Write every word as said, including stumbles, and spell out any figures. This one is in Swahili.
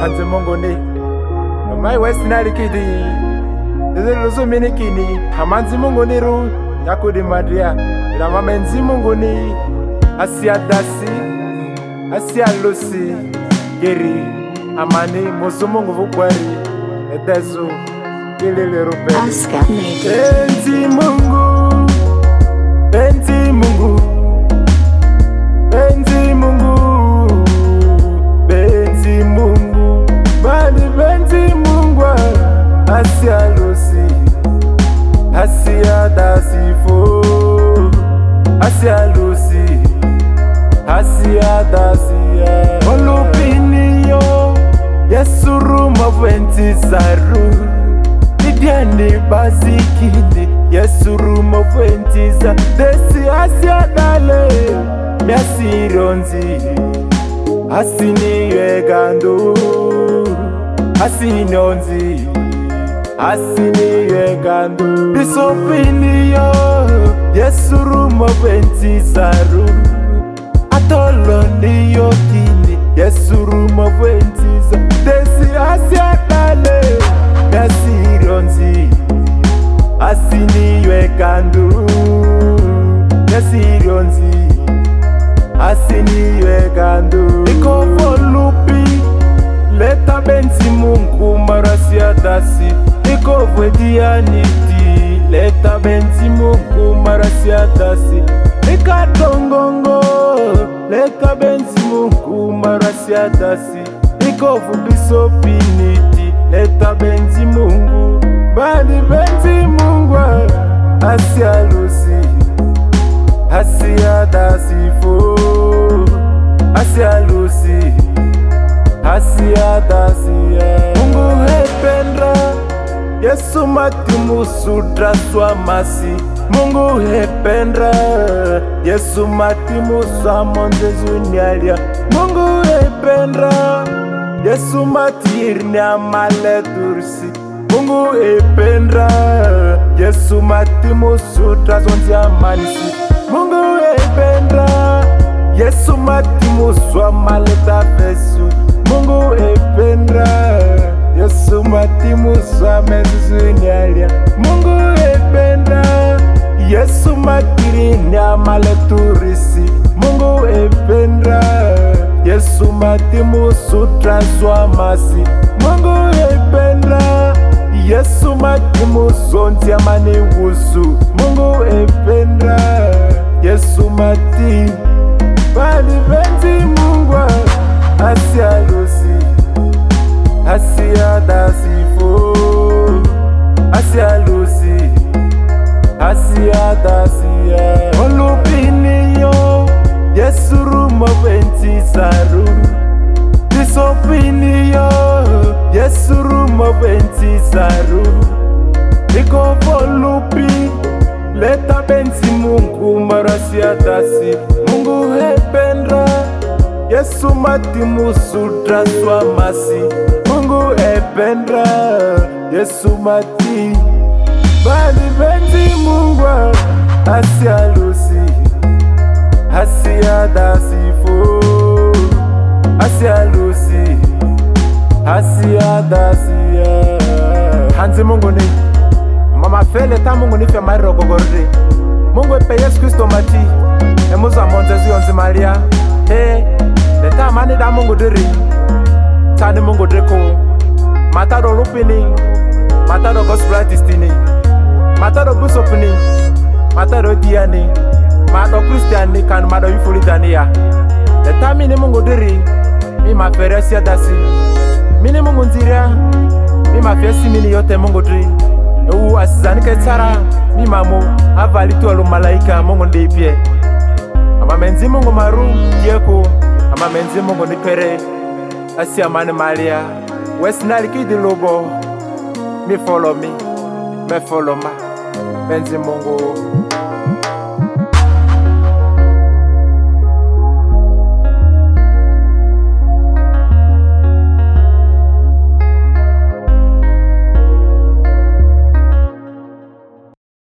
Hanze Mungu ni Nomai Westnali kidi Iziruzu minikini Hamanzi Mungu ni ru Nyakudi madria Ila mamenzi Mungu ni Asia dasi Asia lusi Geri Amani Musu Mungu vukwari Edezu Ilili rubeli Benzi Mungu Benzi Mungu Benzi Mungu Benzi Mungu Bani Benzi Mungu Asia lusi Asia dasifo Asia lusi Asia dasia Olupiniyo Yesuru maventi zaru Nidiani bazikini Yesuru maventi za Desi Asia dale Miasironzi Asini yegando Asinonzi Asini yegando Disopiniyo Yesuru maventi zaru Atoloni yokini Yesuru maventi za Desi Asia dale Miasironzi Asini yegando Miasironzi Asini yegando Iko volupi Leta benzi Mungu marasia dasi Iko vwedianiti Leta benzi Mungu marasia dasi Ika dongongo Leta benzi Mungu marasia dasi Iko vubiso piniti Leta benzi Mungu Bani benzi Mungu Asia lusi Asia dasifo Asia lusi Asia dasia Mungu hependra Yesu matimu sudra swamasi Mungu hependra Yesu matimu swamonze zunyalia Mungu hependra Yesu matirni amale dursi Mungu hependra Yesu matimu sudra zonzia manisi Mungu hependra Yesu matimu swamale tapesu Mungu ependra Yesu matimu swamezuzunyalya Mungu ependra Yesu matirini amale turisi Mungu ependra Yesu matimu sutra swamasi Mungu ependra Yesu matimu sonti amani wusu Mungu ependra Yesu mati Bali benzi Mungu Asia lusi Asia dasifo Asia lusi Asia dasia Olupiniyo Yesuru maventi zaru Disopiniyo Yesuru maventi zaru Iko volupi Leta benzi Mungu marasia dasi Mungu hependra Yesu matimu sudra swamasi Mungu ependra Yesu mati Bani benzi Mungu Asia lusi Asia dasifo Asia lusi Asia dasia Hanzi Mungu ni Mama fele ta Mungu ni fe mariro gogorri Mungu epe Yesu Kristo mati Emuzu amonze zuyonzi Maria Hey Leta mani da Mungu diri Tani Mungu driko Matado lupini Matado gospel artistini Matado busopini Matado diani Matado Christiani kan Matado yufuli dania Leta mini Mungu diri Mi maferesia dasi Mini Mungu nziria Mi mafiesi mini yote Mungu diri Ewu asizani ketsara Mi mamu Avalitu alu malaika Mungu ndipye Ama menzi Mungu maru Dieko Ama menzi Mungu nipere Asia mani Maria Westnali kidi lobo Mi follow me Me follow ma Menzi Mungu